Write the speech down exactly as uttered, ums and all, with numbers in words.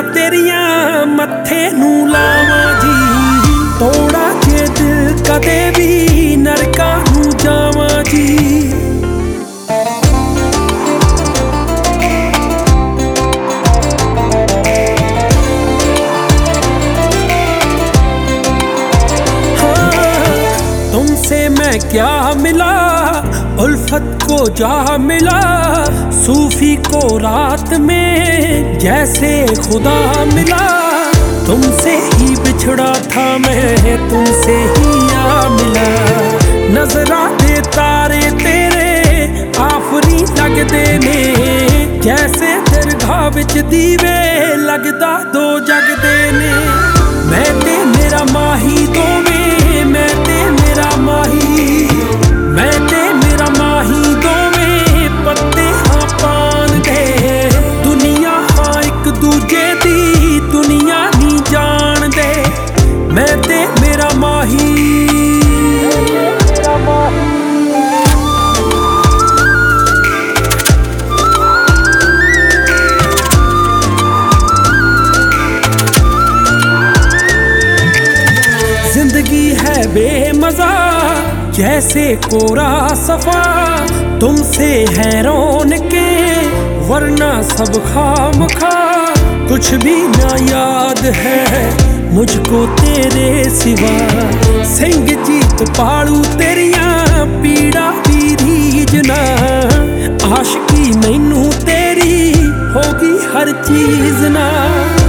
तेरिया मत्थे नू लावां जी, तोड़ा जे दिल कदे भी नरका नू जावां जी। तुमसे मैं क्या मिला, उल्फत को जा मिला, सूफी को रात में जैसे खुदा मिला। तुमसे ही बिछड़ा था मैं, तुमसे ही आ मिला। नजरा दे तारे तेरे आफरी लगदे ने, जैसे दरगाह विच दीवे लगदा दो जगदे ने। मैं ते मेरा माही दोवें, मैं ते मेरा माही, मैं ते मेरा माही दोवें पत्ते हाँ पान दे। दुनिया हाँ एक दूजे दी दुनिया नी जान दे, मैं ते मेरा माही। जिंदगी है बेमजा जैसे कोरा सफा, तुमसे है रौनके वरना सब खामखा। कुछ भी ना याद है मुझको तेरे सिवा, सिंह जीत पालू तेरिया पीड़ा भी रीजना। आशिकी मैनू तेरी होगी हर चीज ना।